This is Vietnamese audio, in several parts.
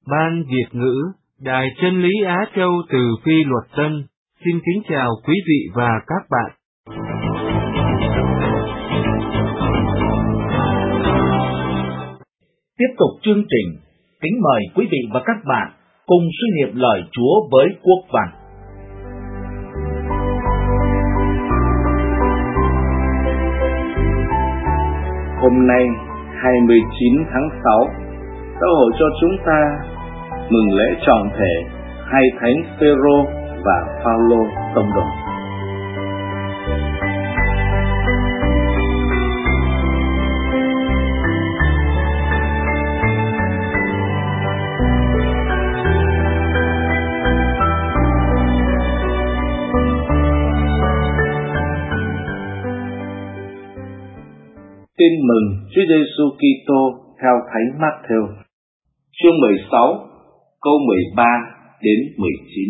Ban Việt ngữ, Đài Chân lý Á Châu từ Phi Luật Tân, xin kính chào quý vị và các bạn. Tiếp tục chương trình, kính mời quý vị và các bạn cùng suy niệm lời Chúa với quốc văn. Hôm nay, 29 tháng 6, Giáo hội cho chúng ta mừng lễ trọng thể hai thánh Phêrô và Phaolô tông đồ. Tin mừng Chúa Giêsu Kitô theo Thánh Mát-thêu, chương 16, câu 13 đến 19.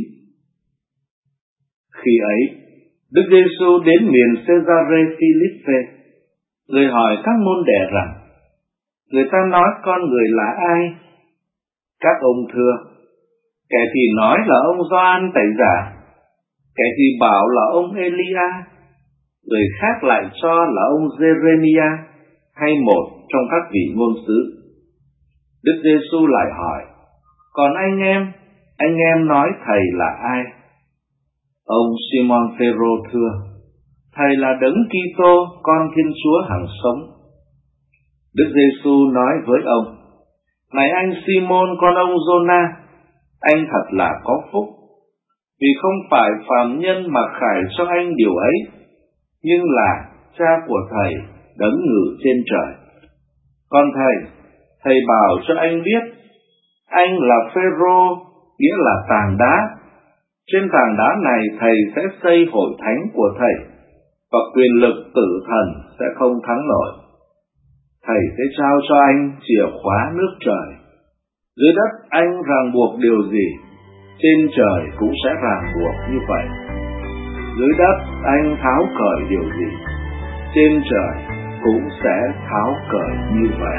Khi ấy, Đức Giêsu đến miền Cesarea-Philippe, người hỏi các môn đệ rằng: người ta nói con người là ai? Các ông thưa: kẻ thì nói là ông Gioan Tẩy Giả, kẻ thì bảo là ông Elia, người khác lại cho là ông Giê-rê-mi-a hay một trong các vị ngôn sứ. Đức Giêsu lại hỏi: còn anh em nói thầy là ai? Ông Simon Phêrô thưa: thầy là Đấng Kitô, con Thiên Chúa hằng sống. Đức Giêsu nói với ông: này anh Simon con ông Giô-na, anh thật là có phúc, vì không phải phàm nhân mà khải cho anh điều ấy, nhưng là Cha của thầy đấng ngự trên trời. Còn thầy bảo cho anh biết, anh là Phêrô, nghĩa là tảng đá. Trên tảng đá này thầy sẽ xây hội thánh của thầy, và quyền lực tử thần sẽ không thắng nổi. Thầy sẽ trao cho anh chìa khóa nước trời. Dưới đất anh ràng buộc điều gì, trên trời cũng sẽ ràng buộc như vậy. Dưới đất anh tháo cởi điều gì, trên trời cũng sẽ tháo cởi như vậy.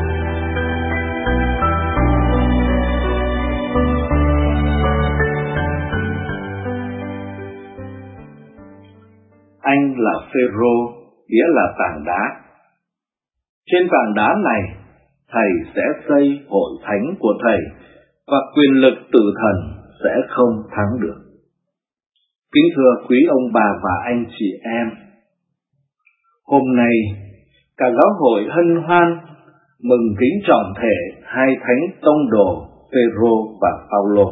Anh là Phêrô, nghĩa là tảng đá. Trên tảng đá này, thầy sẽ xây hội thánh của thầy, và quyền lực tử thần sẽ không thắng được. Kính thưa quý ông bà và anh chị em, hôm nay cả giáo hội hân hoan mừng kính trọng thể hai thánh tông đồ Phêrô và Phaolô.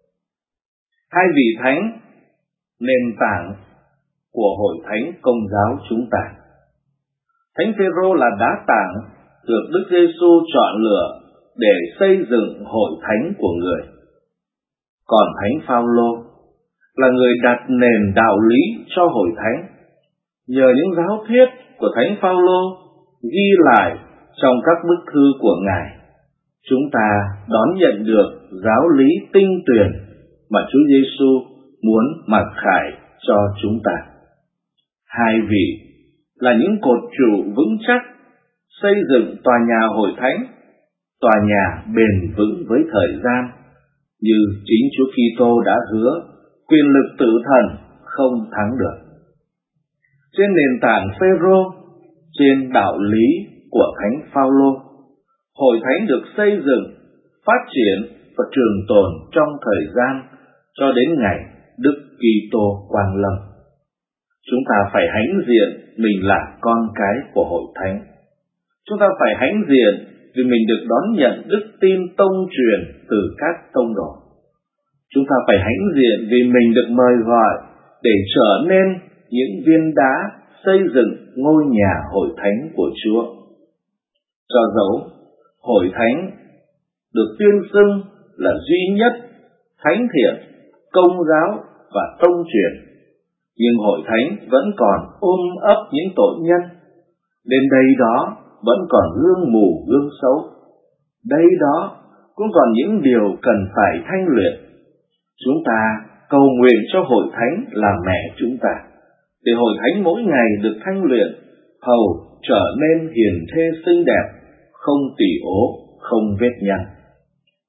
Hai vị thánh nền tảng của hội thánh Công giáo chúng ta. Thánh Phêrô là đá tảng được Đức Giêsu chọn lựa để xây dựng hội thánh của người. Còn thánh Phaolô là người đặt nền đạo lý cho hội thánh. Nhờ những giáo thuyết của thánh Phaolô ghi lại trong các bức thư của ngài, chúng ta đón nhận được giáo lý tinh tuyền mà Chúa Giêsu muốn mặc khải cho chúng ta. Hai vị là những cột trụ vững chắc xây dựng tòa nhà hội thánh, tòa nhà bền vững với thời gian, như chính Chúa Kitô đã hứa, quyền lực tử thần không thắng được. Trên nền tảng Phêrô, trên đạo lý của thánh Phaolô, hội thánh được xây dựng, phát triển và trường tồn trong thời gian cho đến ngày Đức Kitô quang lâm. Chúng ta phải hãnh diện mình là con cái của hội thánh. Chúng ta phải hãnh diện vì mình được đón nhận đức tin tông truyền từ các tông đồ. Chúng ta phải hãnh diện vì mình được mời gọi để trở nên những viên đá xây dựng ngôi nhà hội thánh của Chúa. Cho dẫu hội thánh được tuyên xưng là duy nhất, thánh thiện, công giáo và tông truyền, nhưng hội thánh vẫn còn ấp những tội nhân, đến đây đó vẫn còn gương mù gương xấu, đây đó cũng còn những điều cần phải thanh luyện. Chúng ta cầu nguyện cho hội thánh là mẹ chúng ta, để hội thánh mỗi ngày được thanh luyện, hầu trở nên hiền thê xinh đẹp, không tỉ ố, không vết nhăn.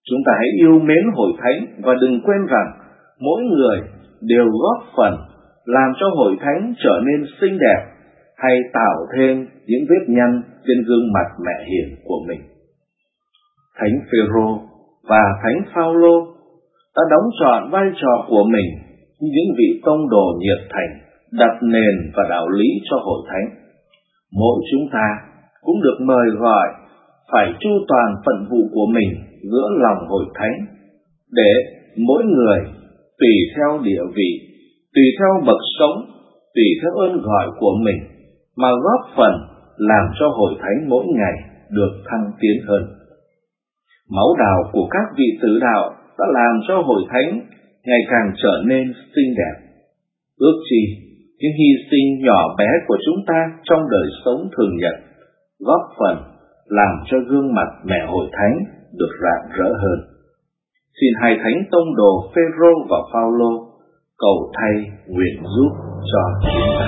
Chúng ta hãy yêu mến hội thánh và đừng quên rằng mỗi người đều góp phần làm cho hội thánh trở nên xinh đẹp hay tạo thêm những vết nhăn trên gương mặt mẹ hiền của mình. Thánh Phêrô và Thánh Phaolô đã đóng trọn vai trò của mình như những vị tông đồ nhiệt thành, đặt nền và đạo lý cho hội thánh. Mỗi chúng ta cũng được mời gọi phải chu toàn phận vụ của mình giữa lòng hội thánh, để mỗi người tùy theo địa vị, tùy theo bậc sống, tùy theo ơn gọi của mình mà góp phần làm cho hội thánh mỗi ngày được thăng tiến hơn. Máu đào của các vị tử đạo đã làm cho hội thánh ngày càng trở nên xinh đẹp. Ước chi những hy sinh nhỏ bé của chúng ta trong đời sống thường nhật góp phần làm cho gương mặt mẹ hội thánh được rạng rỡ hơn. Xin hai thánh tông đồ Phêrô và Phaolô cầu thay nguyện giúp cho chúng ta.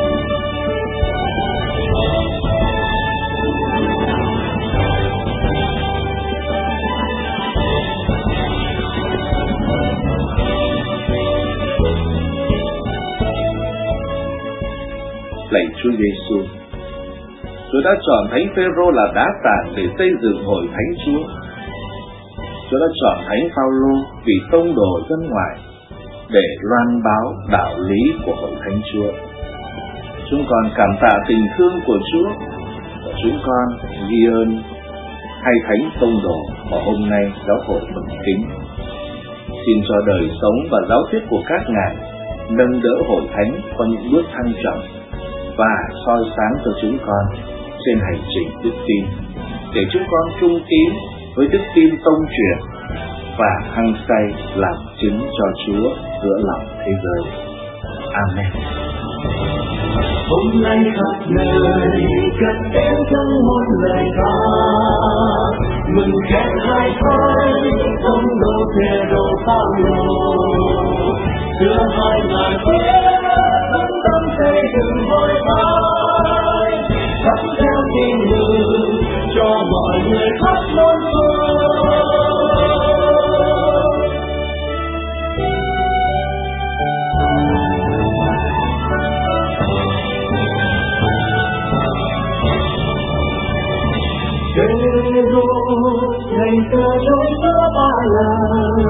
Lạy Chúa Giêsu, Chúa đã chọn Thánh Phêrô là đá tảng để xây dựng hội thánh Chúa. Chúa đã chọn Thánh Phaolô vì tông đồ dân ngoại để loan báo đạo lý của hội thánh Chúa. Chúng con cảm tạ tình thương của Chúa và chúng con ghi ơn hai thánh tông đồ mà hôm nay giáo hội mừng kính. Xin cho đời sống và giáo thuyết của các ngài nâng đỡ hội thánh có những bước thăng trầm và soi sáng cho chúng con trên hành trình đức tin, để chúng con trung tín với đức tin tông truyền và hăng say làm chứng cho Chúa giữa lòng thế giới. Amen. Hôm nay khắp nơi cất tiếng trong một lời ca, mừng khen hai thánh tông đồ Phêrô Phaolô, đưa hai ngài quyết tận tâm xây dựng hội thánh, sắp theo tin mừng cho mọi người khắp bốn phương. Phêrô ngày xưa trong giữa ba lần,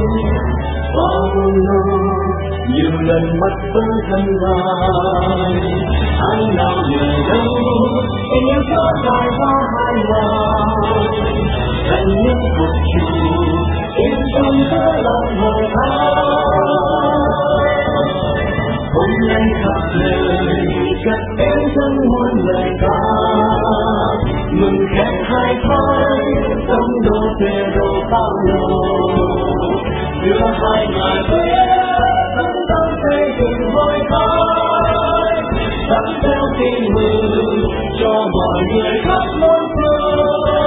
Phaolô nhiều lần mất với thân ngài, anh nào người đâu tình yêu cho trải qua hai ngài, thành những cuộc chủ yên trong giữa lòng hội thánh. Hôm nay khắp nơi cất tiếng trong muôn lời ca, mừng khen hai thánh tông đồ Phêrô Phaolô, đưa hai ngài quyết tận tâm xây dựng hội thánh, sắp theo tin mừng cho mọi người khắp bốn phương.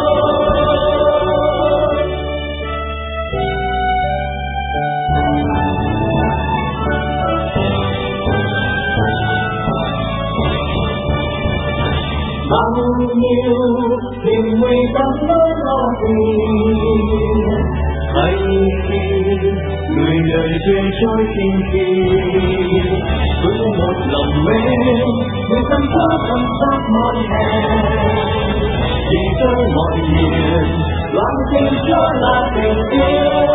Bao nhiêu tình nguy tâm nỗi lo tìm, hay khi người đời chơi trôi kinh kỳ, với một lòng mến người tâm thơ thầm sát mọi hẹn, chỉ tới mọi miền loan tin Chúa là tình yêu.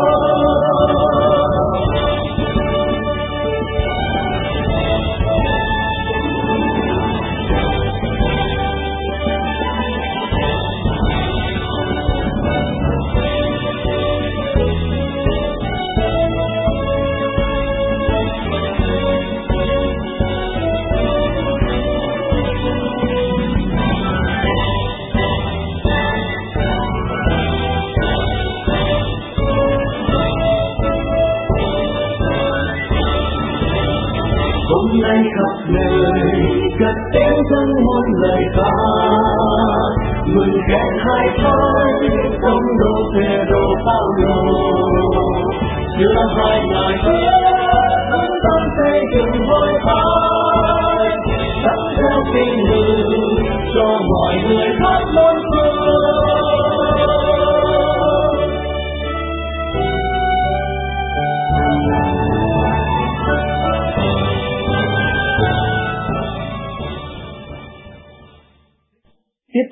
Hôm nay khắp nơi cất tiếng trong muôn lời ca, mừng khen hai thánh tông đồ Phêrô Phaolô, đưa hai ngài quyết tận tâm xây dựng hội thánh, sắp theo tin mừng cho mọi người khắp bốn phương.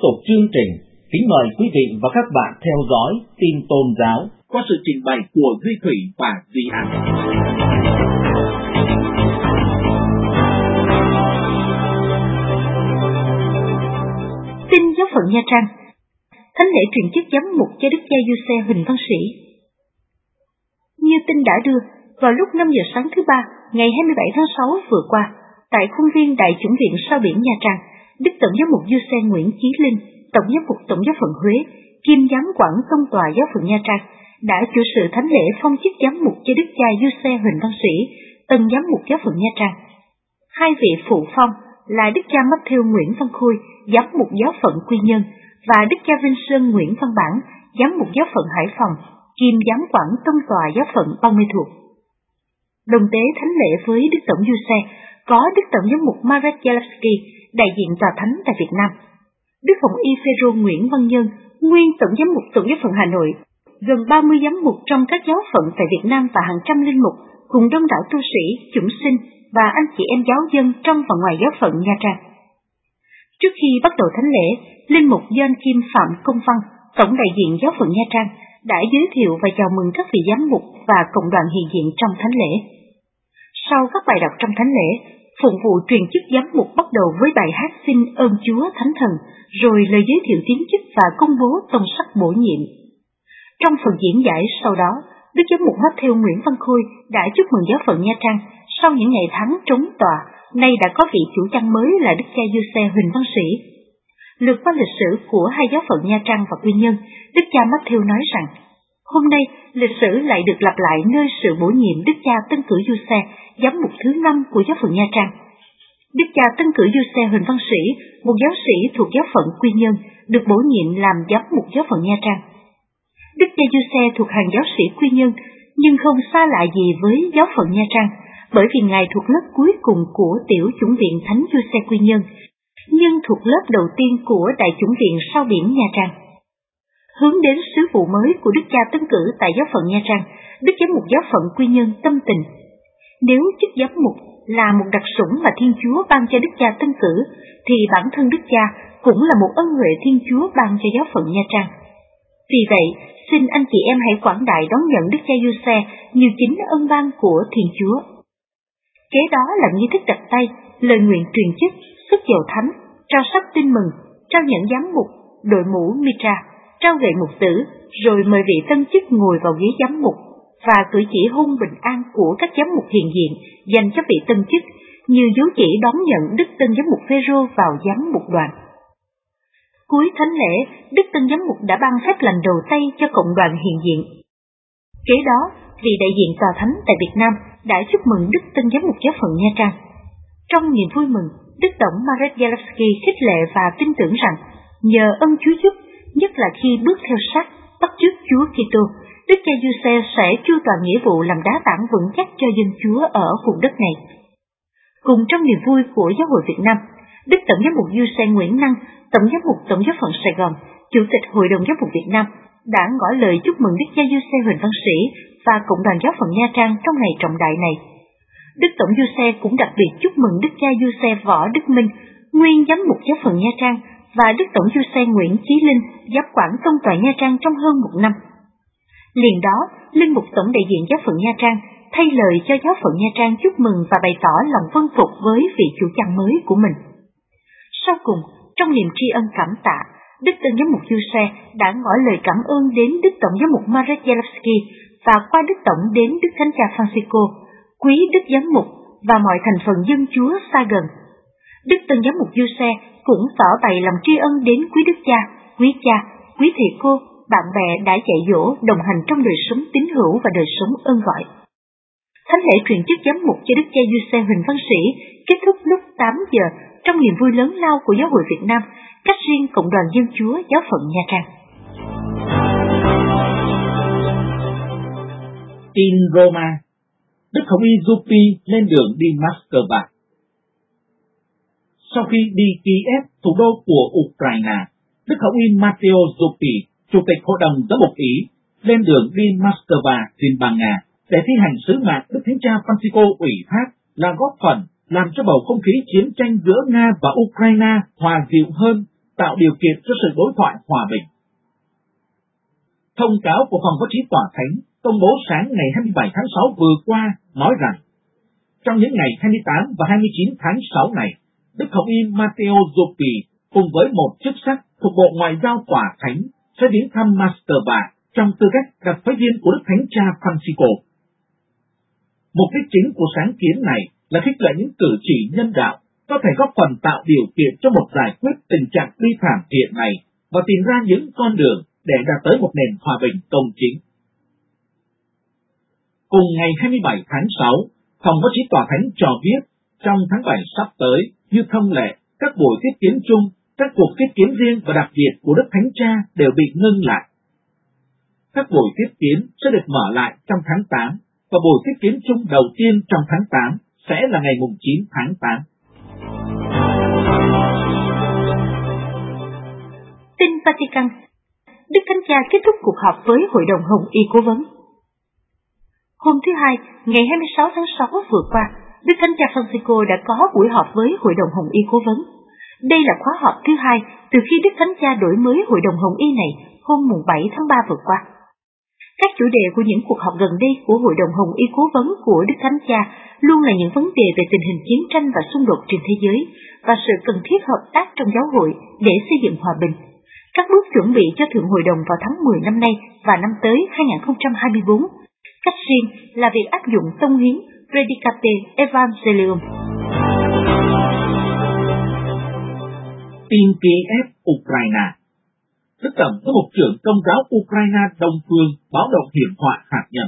tục chương trình, kính mời quý vị và các bạn theo dõi tin tôn giáo qua sự trình bày của Duy Thủy và Duy An. Tin giáo phận Nha Trang. Thánh lễ truyền chức giám mục cho Đức cha Giuse Huỳnh Văn Sĩ. Như tin đã đưa, vào lúc 5 giờ sáng thứ Ba, ngày 27 tháng 6 vừa qua, tại khuôn viên Đại chủng viện sao biển Nha Trang, Đức Tổng giám mục Giuse Nguyễn Chí Linh, Tổng giám mục Tổng giáo phận Huế, kiêm giám quản tông tòa giáo phận Nha Trang, đã chủ sự thánh lễ phong chức giám mục cho Đức cha Giuse Huỳnh Văn Sĩ, tân giám mục giáo phận Nha Trang. Hai vị phụ phong là Đức cha Matthew Nguyễn Văn Khôi, giám mục giáo phận Quy Nhơn, và Đức cha Vinh Sơn Nguyễn Văn Bản, giám mục giáo phận Hải Phòng, kiêm giám quản tông tòa giáo phận Bon Mê Thuột. Đồng tế thánh lễ với Đức Tổng Giuse có Đức Tổng giám mục Marek Zalewski, đại diện tòa thánh tại Việt Nam, Đức Hồng Y Phêrô Nguyễn Văn Nhân, nguyên Tổng giám mục Tổng giáo phận Hà Nội, gần 30 giám mục trong các giáo phận tại Việt Nam và hàng trăm linh mục, cùng đông đảo tu sĩ, chủng sinh và anh chị em giáo dân trong và ngoài giáo phận Nha Trang. Trước khi bắt đầu thánh lễ, linh mục Doan Kim Phạm Công Văn, Tổng đại diện giáo phận Nha Trang, đã giới thiệu và chào mừng các vị giám mục và cộng đoàn hiện diện trong thánh lễ. Sau các bài đọc trong thánh lễ, phụng vụ truyền chức giám mục bắt đầu với bài hát xin ơn Chúa Thánh Thần, rồi lời giới thiệu tiến chức và công bố tông sắc bổ nhiệm. Trong phần diễn giải sau đó, Đức giám mục Matthew Nguyễn Văn Khôi đã chúc mừng giáo phận Nha Trang sau những ngày tháng trống tòa, nay đã có vị chủ chăn mới là Đức cha Giuse Huỳnh Văn Sĩ. Lượt qua lịch sử của hai giáo phận Nha Trang và Quy Nhơn, Đức cha Matthew nói rằng, hôm nay lịch sử lại được lặp lại nơi sự bổ nhiệm Đức cha tân cử Giuse, giám mục thứ 5 của giáo phận Nha Trang. Đức cha tân cử Giuse Huỳnh Văn Sĩ, một giáo sĩ thuộc giáo phận Quy Nhơn, được bổ nhiệm làm giám mục giáo phận Nha Trang. Đức cha Giuse thuộc hàng giáo sĩ Quy Nhơn, nhưng không xa lạ gì với giáo phận Nha Trang, bởi vì ngài thuộc lớp cuối cùng của tiểu chủng viện Thánh Giuse Quy Nhơn, nhưng thuộc lớp đầu tiên của Đại chủng viện sao biển Nha Trang. Hướng đến sứ vụ mới của Đức cha tân cử tại giáo phận Nha Trang, Đức giám mục giáo phận Quy Nhơn tâm tình. Nếu chức giám mục là một đặc sủng mà Thiên Chúa ban cho Đức cha tân cử, thì bản thân Đức cha cũng là một ân huệ Thiên Chúa ban cho giáo phận Nha Trang. Vì vậy, xin anh chị em hãy quảng đại đón nhận Đức cha Giuse như chính ân ban của Thiên Chúa. Kế đó là nghi thức đặt tay, lời nguyện truyền chức, sức dầu thánh, trao sách tin mừng, trao nhận giám mục, đội mũ mitra, trao gậy mục tử, rồi mời vị tân chức ngồi vào ghế giám mục, và cử chỉ hôn bình an của các giám mục hiện diện dành cho vị tân chức, như dấu chỉ đón nhận Đức tân giám mục Phêrô vào giám mục đoàn. Cuối thánh lễ, Đức tân giám mục đã ban phép lành đầu tay cho cộng đoàn hiện diện. Kế đó, vị đại diện tòa thánh tại Việt Nam đã chúc mừng Đức tân giám mục giáo phận Nha Trang. Trong niềm vui mừng, Đức Tổng Marek Zalewski khích lệ và tin tưởng rằng nhờ ân Chúa giúp, nhất là khi bước theo sát bắt chước Chúa Kitô, Đức cha Giuse sẽ chu toàn nghĩa vụ làm đá tảng vững chắc cho dân Chúa ở vùng đất này. Cùng trong niềm vui của Giáo hội Việt Nam, Đức Tổng giám mục Giuse Nguyễn Năng, Tổng giám mục Tổng giáo phận Sài Gòn, Chủ tịch Hội đồng Giáo mục Việt Nam đã ngỏ lời chúc mừng Đức cha Giuse Huỳnh Văn Sĩ và cộng đoàn giáo phận Nha Trang trong ngày trọng đại này. Đức Tổng Giuse cũng đặc biệt chúc mừng Đức cha Giuse Võ Đức Minh, nguyên giám mục giáo phận Nha Trang, và Đức Tổng Giuse Nguyễn Chí Linh, giám quản tông tòa Nha Trang trong hơn một năm. Liền đó, linh mục Tổng đại diện giáo phận Nha Trang thay lời cho giáo phận Nha Trang chúc mừng và bày tỏ lòng vâng phục với vị chủ chăn mới của mình. Sau cùng, trong niềm tri ân cảm tạ, Đức tân giám mục Giuse đã ngỏ lời cảm ơn đến Đức Tổng giám mục Marek Zalewski và qua Đức Tổng đến Đức Thánh cha Francisco, quý Đức giám mục và mọi thành phần dân Chúa xa gần. Đức tân giám mục Giuse cũng tỏ bày lòng tri ân đến quý Đức cha, quý thầy cô, bạn bè đã dạy dỗ đồng hành trong đời sống tín hữu và đời sống ơn gọi. Thánh lễ truyền chức giám mục cho Đức cha Giuse Huỳnh Văn Sĩ kết thúc lúc 8 giờ trong niềm vui lớn lao của Giáo hội Việt Nam, cách riêng cộng đoàn dân Chúa giáo phận Nha Trang. Tin Roma. Đức Hồng Y Zupi lên đường đi Moscow. Sau khi đi Kiev, thủ đô của Ukraine, Đức Hồng Y Matteo Zupi, Chủ tịch Hội đồng Giáo mục Ý, lên đường đi Moscow, Liên bang Nga, để thi hành sứ mạng Đức Thánh cha Francisco ủy thác là góp phần làm cho bầu không khí chiến tranh giữa Nga và Ukraine hòa dịu hơn, tạo điều kiện cho sự đối thoại hòa bình. Thông cáo của Phòng Báo chí Tòa Thánh công bố sáng ngày 27 tháng 6 vừa qua nói rằng, trong những ngày 28 và 29 tháng 6 này, Đức Hồng Y Matteo Zuppi cùng với một chức sắc thuộc Bộ Ngoại giao Tòa Thánh sẽ đến thăm Moscow trong tư cách đặc phái viên của Đức Thánh Cha Francisco. Mục đích chính của sáng kiến này là khích lệ những cử chỉ nhân đạo có thể góp phần tạo điều kiện cho một giải quyết tình trạng bi thảm hiện nay và tìm ra những con đường để đạt tới một nền hòa bình công chính. Cùng ngày 27 tháng 6, Phòng Báo chí Tòa Thánh cho biết trong tháng 7 sắp tới, như thông lệ, các buổi tiếp kiến chung, các cuộc tiếp kiến riêng và đặc biệt của Đức Thánh Cha đều bị ngưng lại. Các buổi tiếp kiến sẽ được mở lại trong tháng 8 và buổi tiếp kiến chung đầu tiên trong tháng 8 sẽ là ngày 9 tháng 8. Tin Vatican. Đức Thánh Cha kết thúc cuộc họp với Hội đồng Hồng Y Cố vấn. Hôm thứ Hai, ngày 26 tháng 6 vừa qua, Đức Thánh Cha Francisco đã có buổi họp với Hội đồng Hồng Y Cố vấn. Đây là khóa họp thứ hai từ khi Đức Thánh Cha đổi mới Hội đồng Hồng Y này hôm 7 tháng 3 vừa qua. Các chủ đề của những cuộc họp gần đây của Hội đồng Hồng Y Cố vấn của Đức Thánh Cha luôn là những vấn đề về tình hình chiến tranh và xung đột trên thế giới và sự cần thiết hợp tác trong giáo hội để xây dựng hòa bình. Các bước chuẩn bị cho Thượng Hội đồng vào tháng 10 năm nay và năm tới 2024. Cách riêng là việc áp dụng tông hiến Predicate Evangelium. Tin Kiev, Ukraine. Đức Tổng giám mục trưởng Công giáo Ukraine Đông Phương báo động hiểm họa hạt nhân.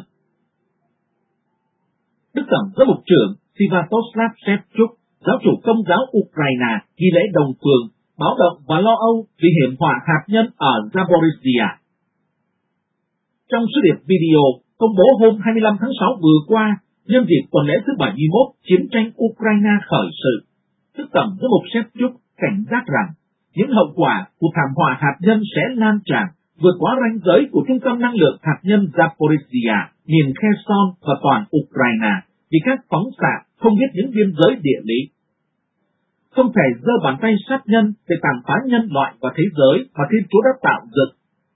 Đức Tổng giám mục trưởng Sviatoslav Shevchuk, giáo chủ Công giáo Ukraine ghi lễ Đông Phương, báo động và lo âu vì hiểm họa hạt nhân ở Zaporizhia. Trong số điệp video công bố hôm 25 tháng 6 vừa qua, nhân dịp tuần lễ thứ 71 chiến tranh Ukraine khởi sự, Đức Tổng giám mục Shevchuk cảnh giác rằng những hậu quả của thảm họa hạt nhân sẽ lan tràn vượt quá ranh giới của trung tâm năng lượng hạt nhân Zaporizhia, miền Kherson và toàn Ukraine vì các phóng xạ không biết những biên giới địa lý. Không thể giơ bàn tay sát nhân để tàn phá nhân loại và thế giới mà Thiên Chúa đã tạo dựng.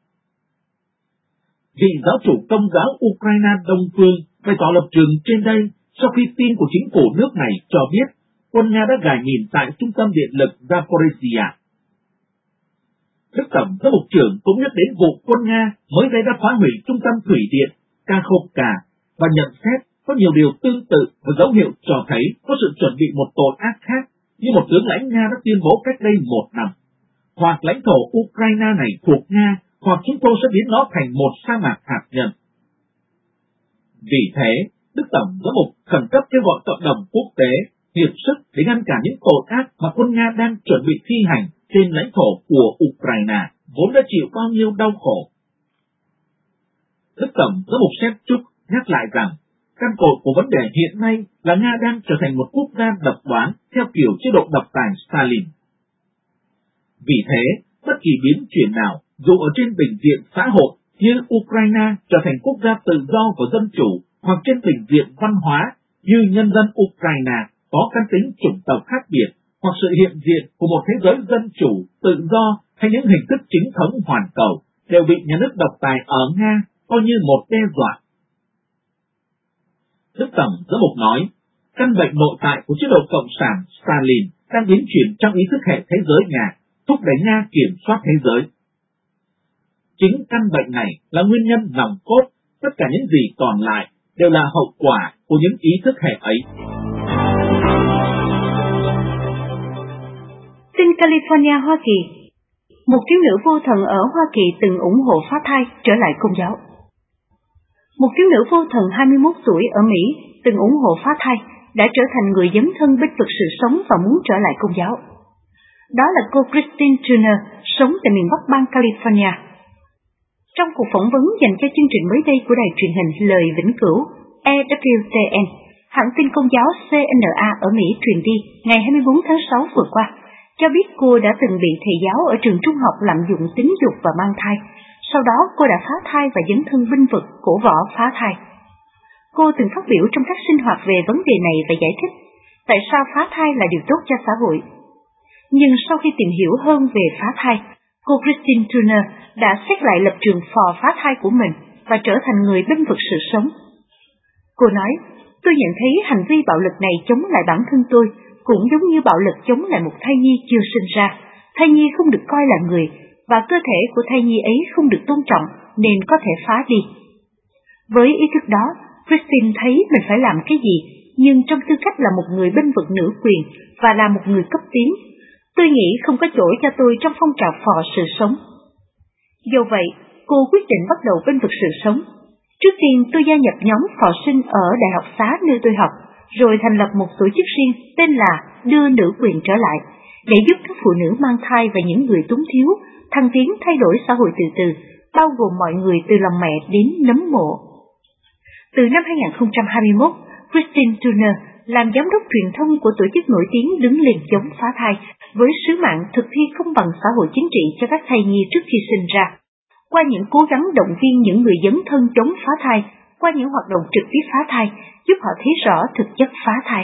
Vị giáo chủ Công giáo Ukraine Đông Phương bày tỏ lập trường trên đây sau khi tin của chính phủ nước này cho biết quân Nga đã gài mìn tại trung tâm điện lực Zaporizhia. Đức Tổng giám mục trưởng cũng nhắc đến vụ quân Nga mới đây đã phá hủy trung tâm thủy điện Kakhovka và nhận xét có nhiều điều tương tự và dấu hiệu cho thấy có sự chuẩn bị một tội ác khác như một tướng lãnh Nga đã tuyên bố cách đây 1 năm. Hoặc lãnh thổ Ukraine này thuộc Nga, hoặc chúng tôi sẽ biến nó thành một sa mạc hạt nhân. Vì thế, Đức Tổng giám mục khẩn cấp kêu gọi cộng đồng quốc tế hiệp sức để ngăn cản những tội ác mà quân Nga đang chuẩn bị thi hành trên lãnh thổ của Ukraine, vốn đã chịu bao nhiêu đau khổ. Đức Tổng giám mục Shevchuk nhắc lại rằng, căn cội của vấn đề hiện nay là Nga đang trở thành một quốc gia độc đoán theo kiểu chế độ độc tài Stalin. Vì thế, bất kỳ biến chuyển nào, dù ở trên bình diện xã hội như Ukraine trở thành quốc gia tự do và dân chủ, hoặc trên bình diện văn hóa như nhân dân Ukraine có căn tính chủng tộc khác biệt, hoặc sự hiện diện của một thế giới dân chủ, tự do hay những hình thức chính thống hoàn cầu, đều bị nhà nước độc tài ở Nga coi như một đe dọa. Đức Tổng giám mục nói, căn bệnh nội tại của chế độ Cộng sản Stalin đang biến chuyển trong ý thức hệ thế giới Nga, thúc đẩy Nga kiểm soát thế giới. Chính căn bệnh này là nguyên nhân nòng cốt, tất cả những gì còn lại đều là hậu quả của những ý thức hệ ấy. Tin California, Hoa Kỳ. Một thiếu nữ vô thần ở Hoa Kỳ từng ủng hộ phá thai trở lại Công giáo. Một thiếu nữ vô thần 21 tuổi ở Mỹ từng ủng hộ phá thai đã trở thành người dấn thân bênh vực sự sống và muốn trở lại Công giáo. Đó là cô Christine Turner, sống tại miền Bắc bang California. Trong cuộc phỏng vấn dành cho chương trình mới đây của đài truyền hình Lời Vĩnh Cửu EWTN, hãng tin Công giáo CNA ở Mỹ truyền đi ngày 24 tháng 6 vừa qua, cho biết cô đã từng bị thầy giáo ở trường trung học lạm dụng tính dục và mang thai. Sau đó cô đã phá thai và dấn thân bênh vực cổ võ phá thai. Cô từng phát biểu trong các sinh hoạt về vấn đề này và giải thích tại sao phá thai là điều tốt cho xã hội. Nhưng sau khi tìm hiểu hơn về phá thai, cô Christine Turner đã xét lại lập trường phò phá thai của mình và trở thành người bênh vực sự sống. Cô nói, tôi nhận thấy hành vi bạo lực này chống lại bản thân tôi, cũng giống như bạo lực chống lại một thai nhi chưa sinh ra. Thai nhi không được coi là người, và cơ thể của thai nhi ấy không được tôn trọng, nên có thể phá đi. Với ý thức đó, Christine thấy mình phải làm cái gì, nhưng trong tư cách là một người bênh vực nữ quyền và là một người cấp tiến, tôi nghĩ không có chỗ cho tôi trong phong trào phò sự sống. Do vậy, cô quyết định bắt đầu bênh vực sự sống. Trước tiên tôi gia nhập nhóm phò sinh ở Đại học Xá nơi tôi học, rồi thành lập một tổ chức riêng tên là Đưa Nữ Quyền Trở Lại, để giúp các phụ nữ mang thai và những người túng thiếu thăng tiến thay đổi xã hội từ từ, bao gồm mọi người từ lòng mẹ đến nấm mộ. Từ năm 2021, Christine Turner làm giám đốc truyền thông của tổ chức nổi tiếng đứng lên chống phá thai, với sứ mạng thực thi công bằng xã hội chính trị cho các thai nhi trước khi sinh ra. Qua những cố gắng động viên những người dấn thân chống phá thai, qua những hoạt động trực tiếp phá thai, giúp họ thấy rõ thực chất phá thai.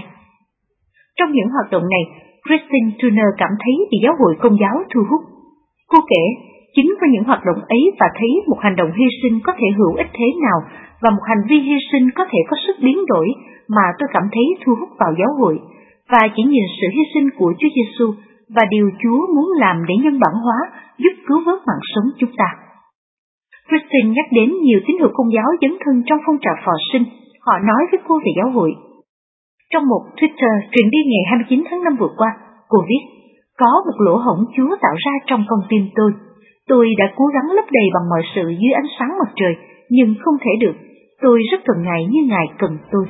Trong những hoạt động này, Christine Turner cảm thấy bị giáo hội Công giáo thu hút. Cô kể, chính qua những hoạt động ấy và thấy một hành động hy sinh có thể hữu ích thế nào và một hành vi hy sinh có thể có sức biến đổi mà tôi cảm thấy thu hút vào giáo hội, và chỉ nhìn sự hy sinh của Chúa Giêsu và điều Chúa muốn làm để nhân bản hóa, giúp cứu vớt mạng sống chúng ta. Christine nhắc đến nhiều tín hữu Công giáo dấn thân trong phong trào phò sinh. Họ nói với cô về giáo hội. Trong một Twitter truyền đi ngày 29 tháng 5 vừa qua, cô viết, có một lỗ hổng Chúa tạo ra trong con tim tôi. Tôi đã cố gắng lấp đầy bằng mọi sự dưới ánh sáng mặt trời, nhưng không thể được. Tôi rất cần Ngài như Ngài cần tôi.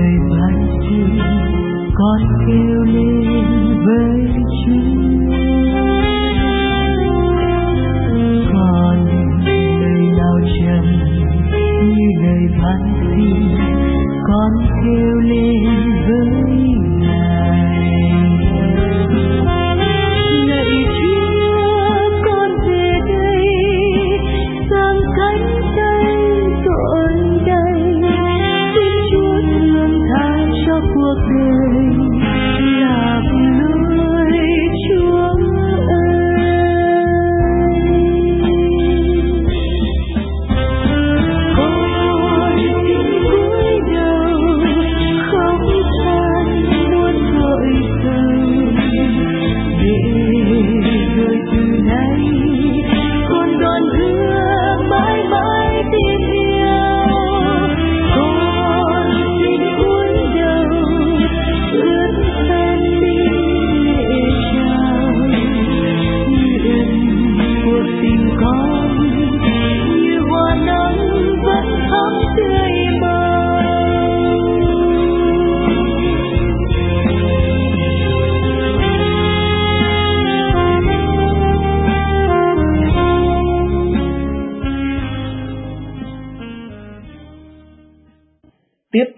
con kêu lên với Chúa.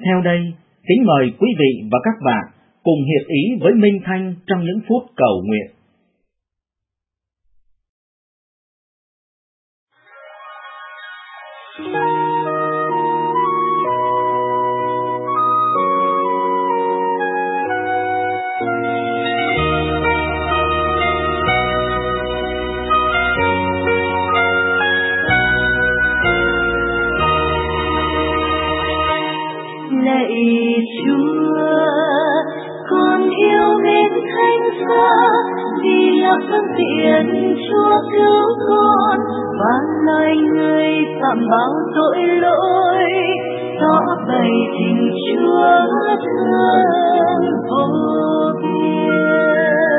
Theo đây, kính mời quý vị và các bạn cùng hiệp ý với Minh Thanh trong những phút cầu nguyện. Lạy Chúa, con yêu mến thánh giá, vì là phương tiện Chúa cứu con, và lời người phạm bao tội lỗi, tỏ bày tình Chúa thương vô biên.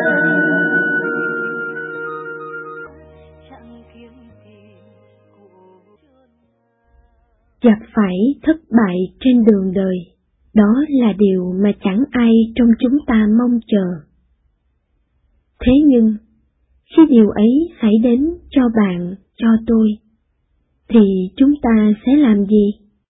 Gặp phải thất bại trên đường đời, đó là điều mà chẳng ai trong chúng ta mong chờ. Thế nhưng, khi điều ấy xảy đến cho bạn, cho tôi, thì chúng ta sẽ làm gì?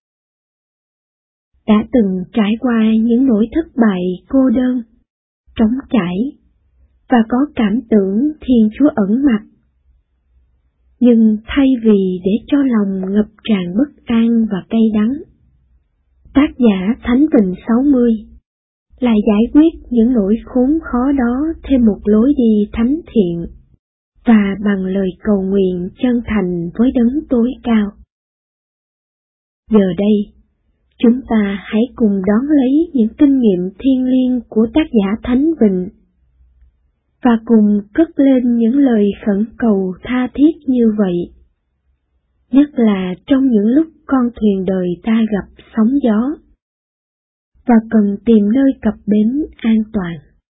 Đã từng trải qua những nỗi thất bại cô đơn, trống trải, và có cảm tưởng Thiên Chúa ẩn mặt. Nhưng thay vì để cho lòng ngập tràn bất an và cay đắng, tác giả Thánh Vịnh 60 lại giải quyết những nỗi khốn khó đó thêm một lối đi thánh thiện và bằng lời cầu nguyện chân thành với Đấng tối cao. Giờ đây, chúng ta hãy cùng đón lấy những kinh nghiệm thiêng liêng của tác giả Thánh Vịnh và cùng cất lên những lời khẩn cầu tha thiết như vậy, nhất là trong những lúc con thuyền đời ta gặp sóng gió và cần tìm nơi cập bến an toàn.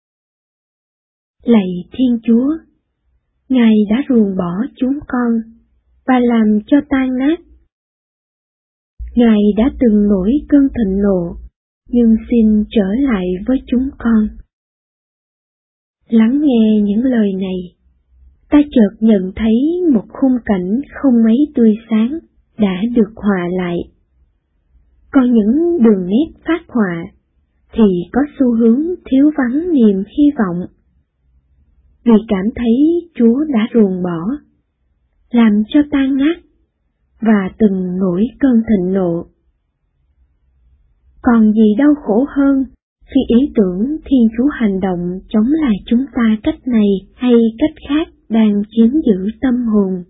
Lạy Thiên Chúa, Ngài đã ruồng bỏ chúng con và làm cho tan nát. Ngài đã từng nổi cơn thịnh nộ, nhưng xin trở lại với chúng con. Lắng nghe những lời này, ta chợt nhận thấy một khung cảnh không mấy tươi sáng đã được hòa lại. Có những đường nét phác họa thì có xu hướng thiếu vắng niềm hy vọng. Vì cảm thấy Chúa đã ruồng bỏ, làm cho tan nát và từng nổi cơn thịnh nộ. Còn gì đau khổ hơn khi ý tưởng Thiên Chúa hành động chống lại chúng ta cách này hay cách khác đang chiếm giữ tâm hồn.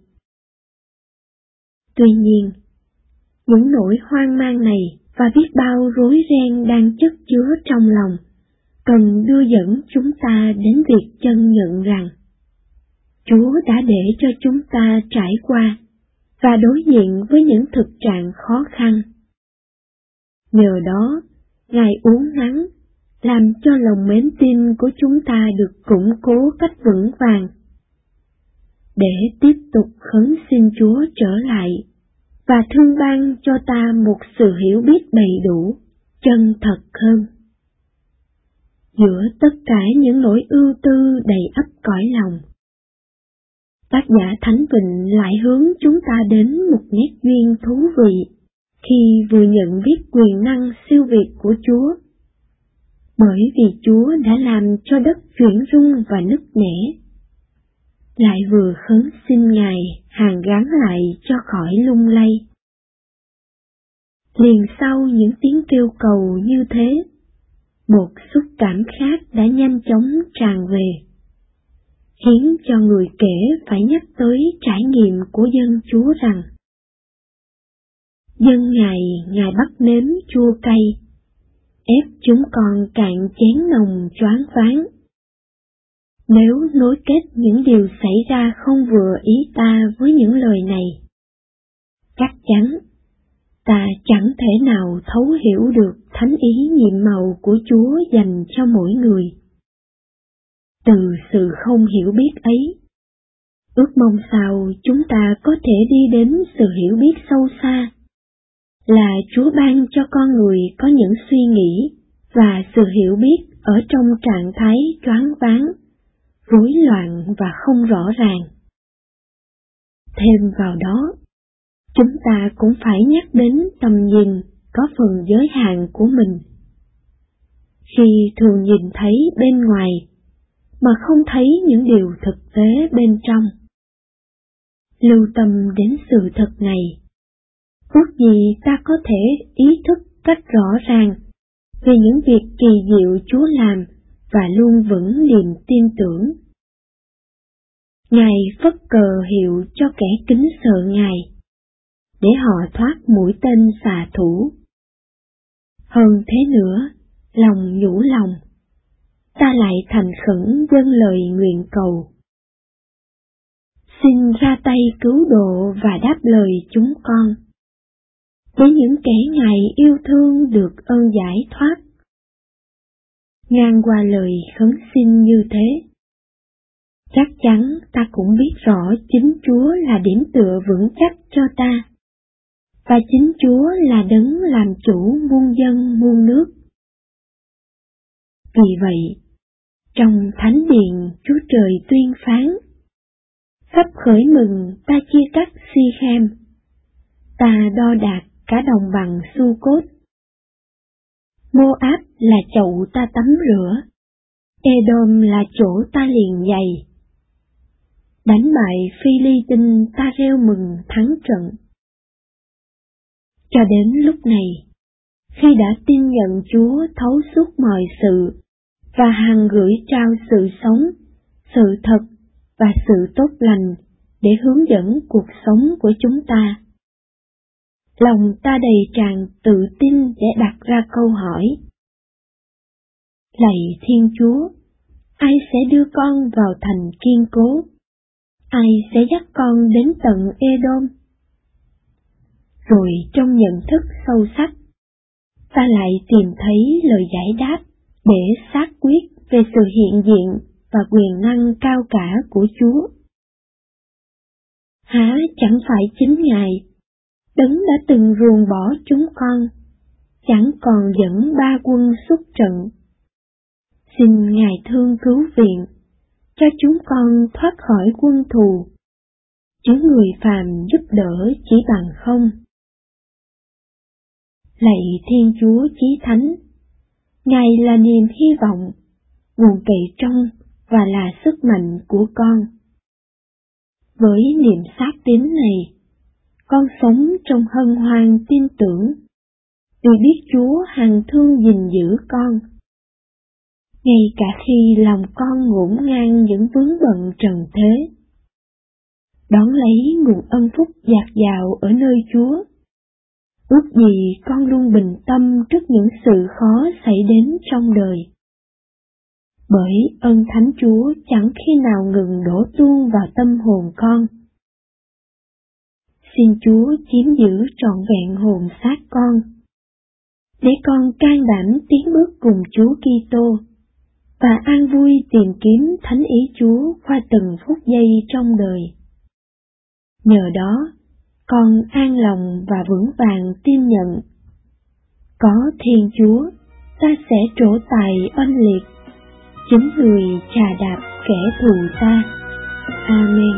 Tuy nhiên, những nỗi hoang mang này và biết bao rối ren đang chất chứa trong lòng cần đưa dẫn chúng ta đến việc chân nhận rằng Chúa đã để cho chúng ta trải qua và đối diện với những thực trạng khó khăn. Nhờ đó, Ngài uốn nắn, làm cho lòng mến tin của chúng ta được củng cố cách vững vàng, để tiếp tục khấn xin Chúa trở lại và thương ban cho ta một sự hiểu biết đầy đủ, chân thật hơn. Giữa tất cả những nỗi ưu tư đầy ắp cõi lòng, tác giả Thánh Vịnh lại hướng chúng ta đến một nét duyên thú vị khi vừa nhận biết quyền năng siêu việt của Chúa. Bởi vì Chúa đã làm cho đất chuyển rung và nứt nẻ, lại vừa khấn xin Ngài hàn gắn lại cho khỏi lung lay. Liền sau những tiếng kêu cầu như thế, một xúc cảm khác đã nhanh chóng tràn về, khiến cho người kể phải nhắc tới trải nghiệm của dân Chúa rằng dân Ngài bắt nếm chua cay, ép chúng con cạn chén nồng choáng váng. Nếu nối kết những điều xảy ra không vừa ý ta với những lời này, chắc chắn ta chẳng thể nào thấu hiểu được thánh ý nhiệm màu của Chúa dành cho mỗi người. Từ sự không hiểu biết ấy, ước mong sao chúng ta có thể đi đến sự hiểu biết sâu xa, là Chúa ban cho con người có những suy nghĩ và sự hiểu biết ở trong trạng thái choáng váng, rối loạn và không rõ ràng. Thêm vào đó, chúng ta cũng phải nhắc đến tầm nhìn có phần giới hạn của mình. Khi thường nhìn thấy bên ngoài, mà không thấy những điều thực tế bên trong. Lưu tâm đến sự thật này, ước gì ta có thể ý thức cách rõ ràng về những việc kỳ diệu Chúa làm và luôn vững niềm tin tưởng. Ngài phất cờ hiệu cho kẻ kính sợ Ngài, để họ thoát mũi tên xạ thủ. Hơn thế nữa, lòng nhủ lòng, ta lại thành khẩn dâng lời nguyện cầu. Xin ra tay cứu độ và đáp lời chúng con, để những kẻ Ngài yêu thương được ơn giải thoát. Ngang qua lời khấn xin như thế, chắc chắn ta cũng biết rõ chính Chúa là điểm tựa vững chắc cho ta, và chính Chúa là đấng làm chủ muôn dân muôn nước. Vì vậy, trong thánh điện Chúa Trời tuyên phán, khắp khởi mừng ta chia cắt Si-khem, ta đo đạc cả đồng bằng Su-cốt. Mô-áp là chậu ta tắm rửa, Edom là chỗ ta liền giày. Đánh bại Phi-li-tinh ta reo mừng thắng trận. Cho đến lúc này, khi đã tin nhận Chúa thấu suốt mọi sự, và hằng gửi trao sự sống, sự thật và sự tốt lành để hướng dẫn cuộc sống của chúng ta, lòng ta đầy tràn tự tin để đặt ra câu hỏi. Lạy Thiên Chúa, ai sẽ đưa con vào thành kiên cố? Ai sẽ dắt con đến tận Edom? Rồi trong nhận thức sâu sắc, ta lại tìm thấy lời giải đáp để xác quyết về sự hiện diện và quyền năng cao cả của Chúa. Hả chẳng phải chính Ngài, đấng đã từng ruồng bỏ chúng con, chẳng còn dẫn ba quân xuất trận. Xin Ngài thương cứu viện, cho chúng con thoát khỏi quân thù, chứ người phàm giúp đỡ chỉ bằng không. Lạy Thiên Chúa Chí Thánh, Ngài là niềm hy vọng, nguồn cậy trông và là sức mạnh của con. Với niềm xác tín này, con sống trong hân hoan tin tưởng, vì biết Chúa hằng thương gìn giữ con. Ngay cả khi lòng con ngổn ngang những vướng bận trần thế, đón lấy nguồn ân phúc dạt dào ở nơi Chúa. Ước gì con luôn bình tâm trước những sự khó xảy đến trong đời. Bởi ơn Thánh Chúa chẳng khi nào ngừng đổ tuôn vào tâm hồn con. Xin Chúa chiếm giữ trọn vẹn hồn xác con, để con can đảm tiến bước cùng Chúa Kitô và an vui tìm kiếm thánh ý Chúa qua từng phút giây trong đời. Nhờ đó, con an lòng và vững vàng tin nhận, có Thiên Chúa, ta sẽ trổ tài oanh liệt, chính người chà đạp kẻ thù ta. Amen.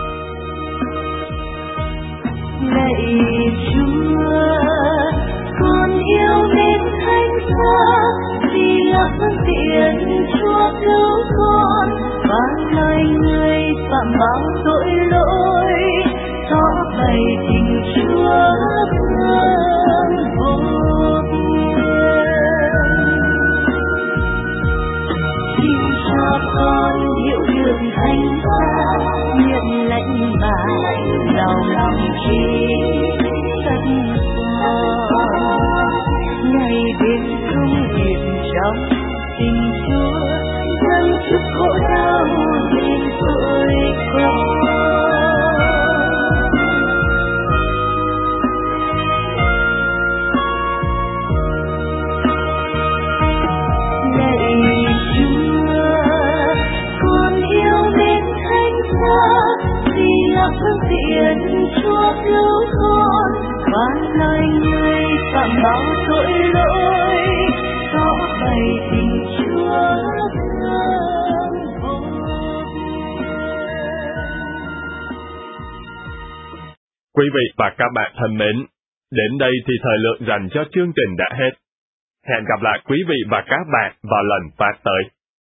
Lạy Chúa, con yêu mến thánh giá, vì là phương tiện Chúa cứu con, và lời người phạm bao tội lỗi, tỏ bày tình Chúa thương vô biên. Xin cho con hiểu được thánh giá, nhận lãnh bài giàu lòng trí tất con, ngày đêm không hiền trong tình Chúa, dâng chút khổ đau đến tội con. Phương tiện Chúa cứu con, và lời người phạm bao tội lỗi, tỏ bày tình Chúa thương vô biên. Quý vị và các bạn thân mến, Đến đây thì thời lượng dành cho chương trình đã hết. Hẹn gặp lại quý vị và các bạn vào lần phát tới.